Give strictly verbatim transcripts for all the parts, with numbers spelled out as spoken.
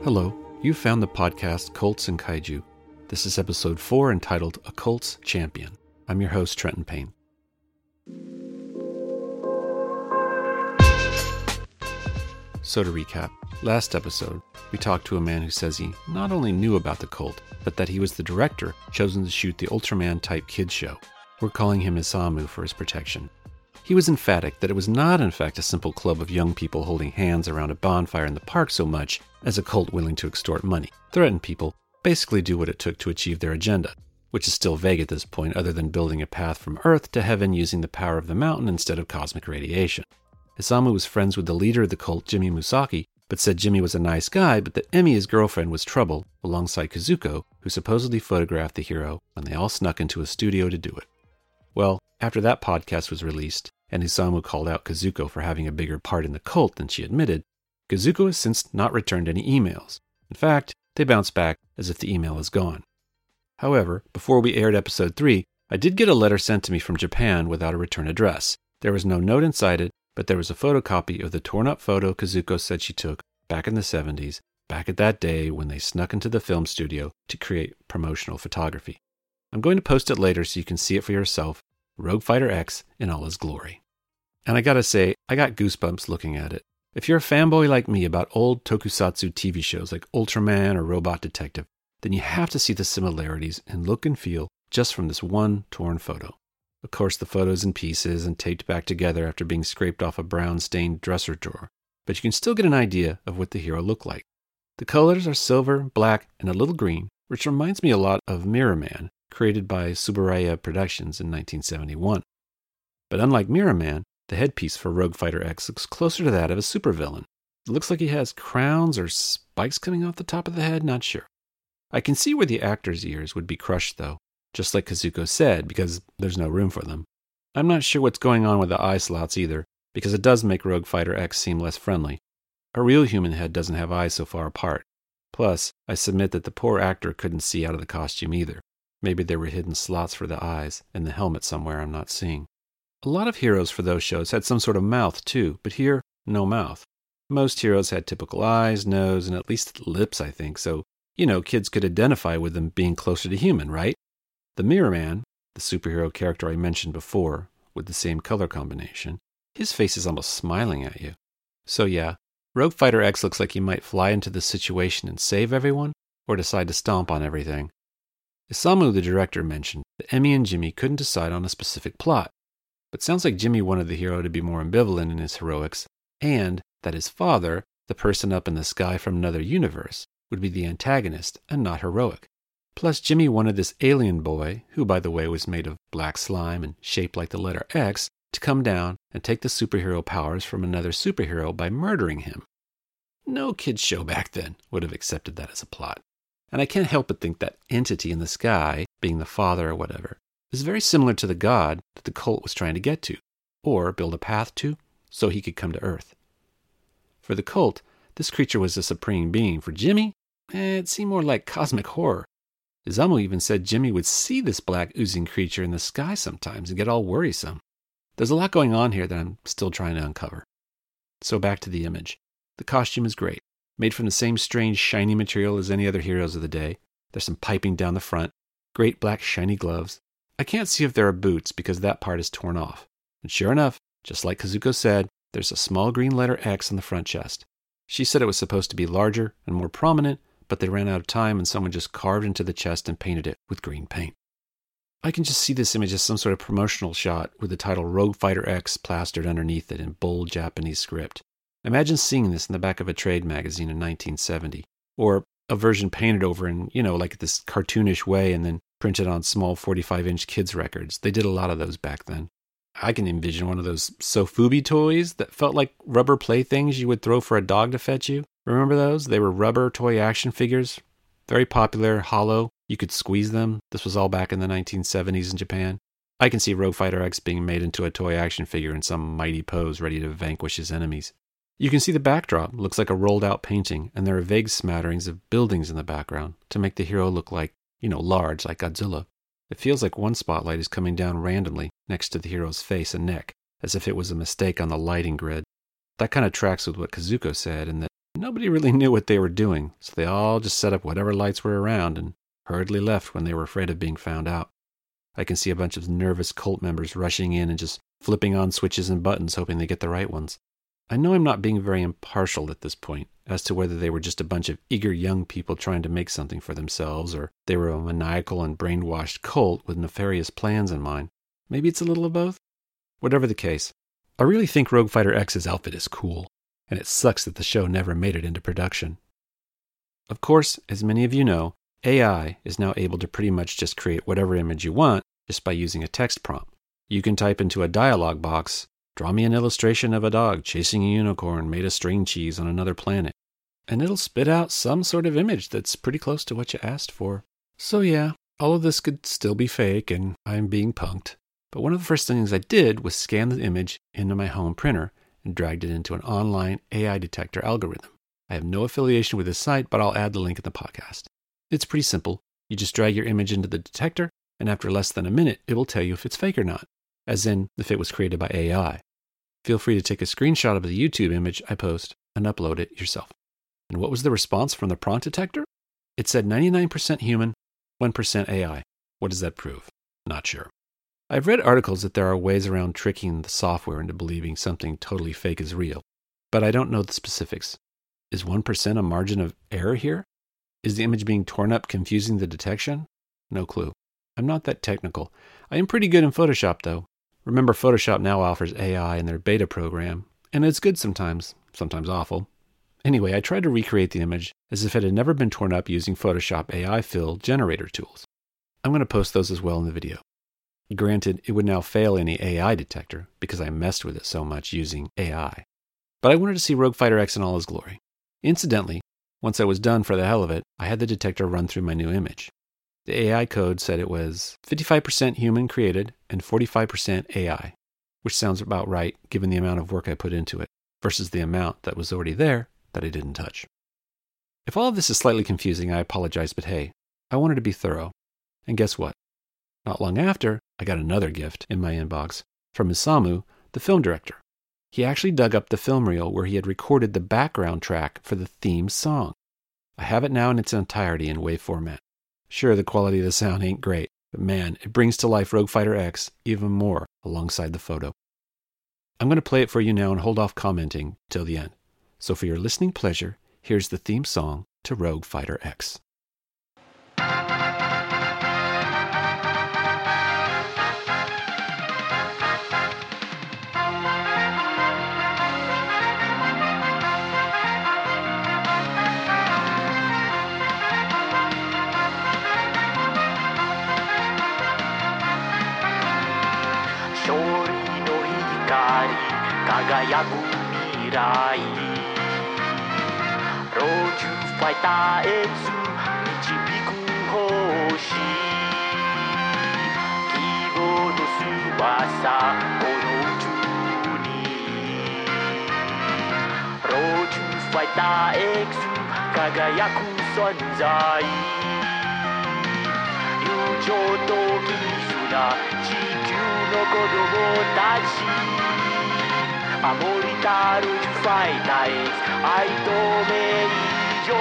Hello, you found the podcast Cults and Kaiju. This is episode four entitled A Cult's Champion. I'm your host, Trenton Payne. So to recap, last episode, we talked to a man who says he not only knew about the cult, but that he was the director chosen to shoot the Ultraman-type kids show. We're calling him Isamu for his protection. He was emphatic that it was not in fact a simple club of young people holding hands around a bonfire in the park so much as a cult willing to extort money, threaten people, basically do what it took to achieve their agenda, which is still vague at this point other than building a path from Earth to heaven using the power of the mountain instead of cosmic radiation. Isamu was friends with the leader of the cult, Jimmy Musaki, but said Jimmy was a nice guy, but that Emi, his girlfriend, was trouble, alongside Kazuko, who supposedly photographed the hero when they all snuck into a studio to do it. Well, after that podcast was released, and Isamu called out Kazuko for having a bigger part in the cult than she admitted, Kazuko has since not returned any emails. In fact, they bounced back as if the email is gone. However, before we aired episode three, I did get a letter sent to me from Japan without a return address. There was no note inside it, but there was a photocopy of the torn-up photo Kazuko said she took back in the seventies, back at that day when they snuck into the film studio to create promotional photography. I'm going to post it later so you can see it for yourself, Rogue Fighter X in all his glory. And I gotta say, I got goosebumps looking at it. If you're a fanboy like me about old tokusatsu T V shows like Ultraman or Robot Detective, then you have to see the similarities in look and feel just from this one torn photo. Of course, the photo's in pieces and taped back together after being scraped off a brown-stained dresser drawer, but you can still get an idea of what the hero looked like. The colors are silver, black, and a little green, which reminds me a lot of Mirror Man, created by Tsuburaya Productions in nineteen seventy-one. But unlike Mirror Man, the headpiece for Rogue Fighter X looks closer to that of a supervillain. It looks like he has crowns or spikes coming off the top of the head, not sure. I can see where the actor's ears would be crushed though, just like Kazuko said, because there's no room for them. I'm not sure what's going on with the eye slots either, because it does make Rogue Fighter X seem less friendly. A real human head doesn't have eyes so far apart. Plus, I submit that the poor actor couldn't see out of the costume either. Maybe there were hidden slots for the eyes in the helmet somewhere I'm not seeing. A lot of heroes for those shows had some sort of mouth too, but here, no mouth. Most heroes had typical eyes, nose, and at least lips, I think, so, you know, kids could identify with them being closer to human, right? The Mirror Man, the superhero character I mentioned before, with the same color combination, his face is almost smiling at you. So yeah, Rogue Fighter X looks like he might fly into the situation and save everyone, or decide to stomp on everything. Isamu, the director, mentioned that Emi and Jimmy couldn't decide on a specific plot, but sounds like Jimmy wanted the hero to be more ambivalent in his heroics, and that his father, the person up in the sky from another universe, would be the antagonist and not heroic. Plus, Jimmy wanted this alien boy, who by the way was made of black slime and shaped like the letter X, to come down and take the superhero powers from another superhero by murdering him. No kids' show back then would have accepted that as a plot. And I can't help but think that entity in the sky, being the father or whatever, is very similar to the god that the cult was trying to get to, or build a path to, so he could come to Earth. For the cult, this creature was a supreme being. For Jimmy, eh, it seemed more like cosmic horror. Isamu even said Jimmy would see this black oozing creature in the sky sometimes and get all worrisome. There's a lot going on here that I'm still trying to uncover. So back to the image. The costume is great. Made from the same strange shiny material as any other heroes of the day. There's some piping down the front, great black shiny gloves. I can't see if there are boots because that part is torn off. And sure enough, just like Kazuko said, there's a small green letter X on the front chest. She said it was supposed to be larger and more prominent, but they ran out of time and someone just carved into the chest and painted it with green paint. I can just see this image as some sort of promotional shot with the title Rogue Fighter X plastered underneath it in bold Japanese script. Imagine seeing this in the back of a trade magazine in nineteen seventy, or a version painted over in, you know, like this cartoonish way and then printed on small forty-five inch kids records. They did a lot of those back then. I can envision one of those Sofubi toys that felt like rubber playthings you would throw for a dog to fetch you. Remember those? They were rubber toy action figures. Very popular, hollow. You could squeeze them. This was all back in the nineteen seventies in Japan. I can see Rogue Fighter X being made into a toy action figure in some mighty pose ready to vanquish his enemies. You can see the backdrop looks like a rolled out painting, and there are vague smatterings of buildings in the background to make the hero look like, you know, large, like Godzilla. It feels like one spotlight is coming down randomly next to the hero's face and neck, as if it was a mistake on the lighting grid. That kind of tracks with what Kazuko said, and that Nobody really knew what they were doing, so they all just set up whatever lights were around and hurriedly left when they were afraid of being found out. I can see a bunch of nervous cult members rushing in and just flipping on switches and buttons hoping they get the right ones. I know I'm not being very impartial at this point as to whether they were just a bunch of eager young people trying to make something for themselves or they were a maniacal and brainwashed cult with nefarious plans in mind. Maybe it's a little of both? Whatever the case, I really think Rogue Fighter X's outfit is cool, and it sucks that the show never made it into production. Of course, as many of you know, A I is now able to pretty much just create whatever image you want just by using a text prompt. You can type into a dialog box, "Draw me an illustration of a dog chasing a unicorn made of string cheese on another planet," and it'll spit out some sort of image that's pretty close to what you asked for. So yeah, all of this could still be fake and I'm being punked. But one of the first things I did was scan the image into my home printer and dragged it into an online A I detector algorithm. I have no affiliation with this site, but I'll add the link in the podcast. It's pretty simple. You just drag your image into the detector, and after less than a minute, it will tell you if it's fake or not, as in if it was created by A I. Feel free to take a screenshot of the YouTube image I post and upload it yourself. And what was the response from the prompt detector? It said ninety-nine percent human, one percent A I. What does that prove? Not sure. I've read articles that there are ways around tricking the software into believing something totally fake is real, but I don't know the specifics. Is one percent a margin of error here? Is the image being torn up confusing the detection? No clue. I'm not that technical. I am pretty good in Photoshop, though. Remember, Photoshop now offers A I in their beta program, and it's good sometimes, sometimes awful. Anyway, I tried to recreate the image as if it had never been torn up using Photoshop A I fill generator tools. I'm going to post those as well in the video. Granted, it would now fail any A I detector because I messed with it so much using A I. But I wanted to see Rogue Fighter X in all his glory. Incidentally, once I was done for the hell of it, I had the detector run through my new image. The A I code said it was fifty-five percent human created and forty-five percent A I, which sounds about right given the amount of work I put into it, versus the amount that was already there that I didn't touch. If all of this is slightly confusing, I apologize, but hey, I wanted to be thorough. And guess what? Not long after, I got another gift in my inbox from Isamu, the film director. He actually dug up the film reel where he had recorded the background track for the theme song. I have it now in its entirety in WAV format. Sure, the quality of the sound ain't great, but man, it brings to life Rogue Fighter X even more alongside the photo. I'm going to play it for you now and hold off commenting till the end. So for your listening pleasure, here's the theme song to Rogue Fighter X. 輝く未来ロージュファイター X 導く星希望の翼この宇宙にロージュファイター X 輝く存在友情と絆地球の子供たち守りたるファイター X 愛と名誉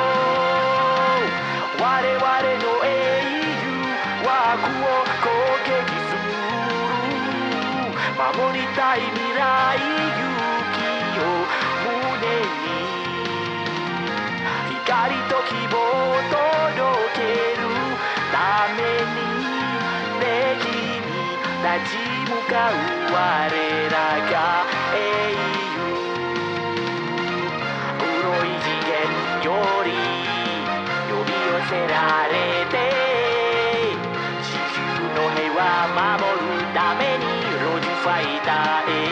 我々の英雄枠を攻撃する守りたい未来勇気を胸に光と希望を届けるためにね君立ち向かう我らが英雄黒い次元より呼び寄せられて地球の平和守るためにロージュファイター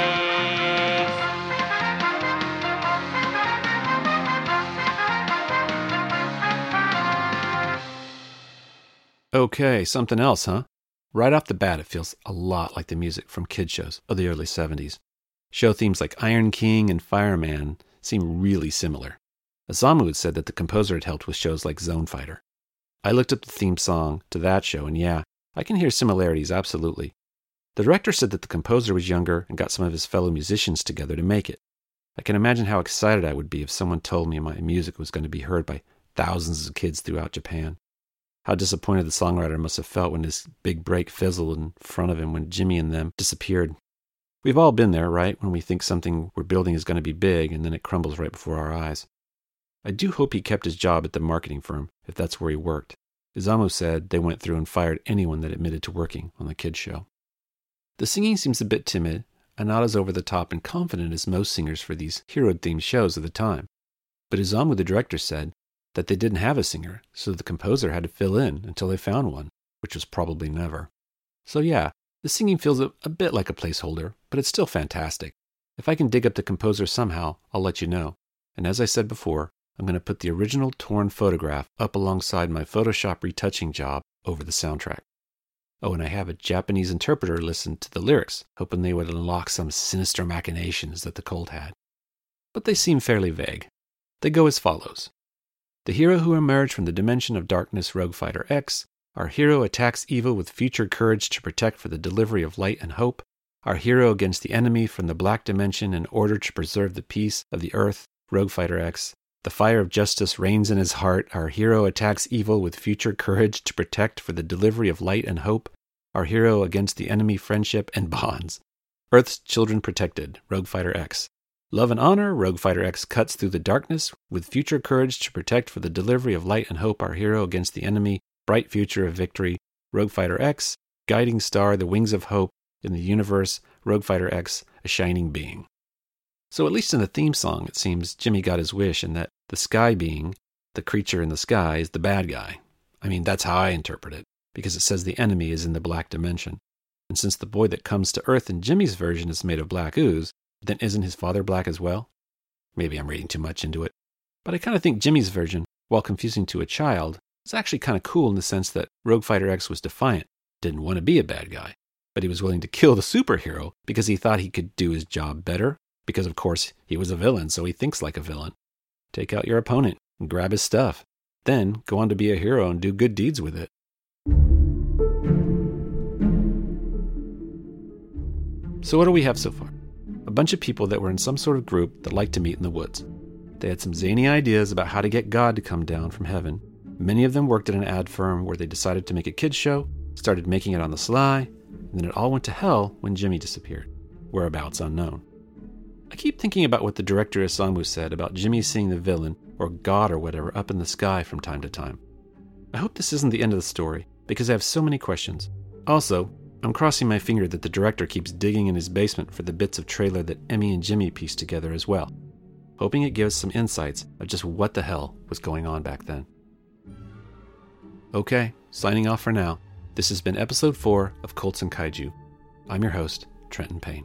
Okay, something else, huh? Right off the bat, it feels a lot like the music from kid shows of the early seventies. Show themes like Iron King and Fireman seem really similar. Isamu had said that the composer had helped with shows like Zone Fighter. I looked up the theme song to that show, and yeah, I can hear similarities, absolutely. The director said that the composer was younger and got some of his fellow musicians together to make it. I can imagine how excited I would be if someone told me my music was going to be heard by thousands of kids throughout Japan. How disappointed the songwriter must have felt when his big break fizzled in front of him when Jimmy and them disappeared. We've all been there, right? When we think something we're building is going to be big and then it crumbles right before our eyes. I do hope he kept his job at the marketing firm, if that's where he worked. Izamu said they went through and fired anyone that admitted to working on the kids' show. The singing seems a bit timid, and not as over-the-top and confident as most singers for these hero-themed shows of the time. But Izamu, the director, said that they didn't have a singer, so the composer had to fill in until they found one, which was probably never. So yeah, the singing feels a, a bit like a placeholder, but it's still fantastic. If I can dig up the composer somehow, I'll let you know. And as I said before, I'm going to put the original torn photograph up alongside my Photoshop retouching job over the soundtrack. Oh, and I have a Japanese interpreter listen to the lyrics, hoping they would unlock some sinister machinations that the Cult had. But they seem fairly vague. They go as follows. The hero who emerged from the dimension of darkness, Rogue Fighter X. Our hero attacks evil with future courage to protect for the delivery of light and hope. Our hero against the enemy from the black dimension in order to preserve the peace of the earth, Rogue Fighter X. The fire of justice reigns in his heart. Our hero attacks evil with future courage to protect for the delivery of light and hope. Our hero against the enemy, friendship, and bonds. Earth's children protected, Rogue Fighter X. Love and honor, Rogue Fighter X cuts through the darkness with future courage to protect for the delivery of light and hope. Our hero against the enemy, bright future of victory, Rogue Fighter X. Guiding star, the wings of hope in the universe, Rogue Fighter X, a shining being. So at least in the theme song, it seems Jimmy got his wish in that the sky being, the creature in the sky, is the bad guy. I mean, that's how I interpret it, because it says the enemy is in the black dimension. And since the boy that comes to Earth in Jimmy's version is made of black ooze, then isn't his father black as well? Maybe I'm reading too much into it. But I kind of think Jimmy's version, while confusing to a child, is actually kind of cool in the sense that Rogue Fighter X was defiant, didn't want to be a bad guy, but he was willing to kill the superhero because he thought he could do his job better. Because, of course, he was a villain, so he thinks like a villain. Take out your opponent and grab his stuff. Then go on to be a hero and do good deeds with it. So what do we have so far? A bunch of people that were in some sort of group that liked to meet in the woods. They had some zany ideas about how to get God to come down from heaven. Many of them worked at an ad firm where they decided to make a kids show, started making it on the sly, and then it all went to hell when Jimmy disappeared. Whereabouts unknown. I keep thinking about what the director Isamu said about Jimmy seeing the villain, or God or whatever, up in the sky from time to time. I hope this isn't the end of the story, because I have so many questions. Also, I'm crossing my finger that the director keeps digging in his basement for the bits of trailer that Emmy and Jimmy pieced together as well, hoping it gives some insights of just what the hell was going on back then. Okay, signing off for now. This has been episode four of Cults and Kaiju. I'm your host, Trenton Payne.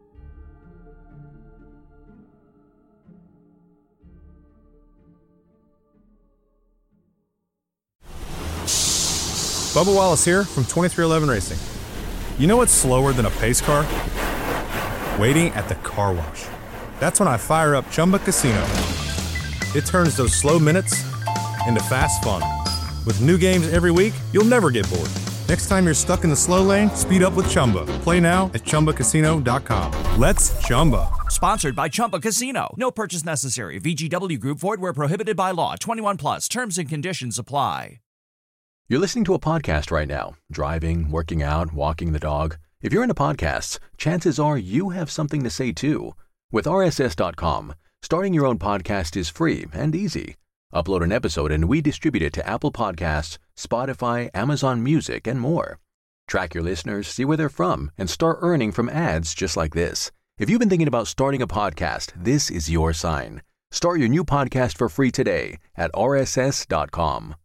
Bubba Wallace here from twenty-three eleven Racing. You know what's slower than a pace car? Waiting at the car wash. That's when I fire up Chumba Casino. It turns those slow minutes into fast fun. With new games every week, you'll never get bored. Next time you're stuck in the slow lane, speed up with Chumba. Play now at Chumba Casino dot com. Let's Chumba. Sponsored by Chumba Casino. No purchase necessary. V G W Group. Void where prohibited by law. twenty-one plus. Terms and conditions apply. You're listening to a podcast right now. Driving, working out, walking the dog. If you're into podcasts, chances are you have something to say too. With R S S dot com, starting your own podcast is free and easy. Upload an episode and we distribute it to Apple Podcasts, Spotify, Amazon Music, and more. Track your listeners, see where they're from, and start earning from ads just like this. If you've been thinking about starting a podcast, this is your sign. Start your new podcast for free today at R S S dot com.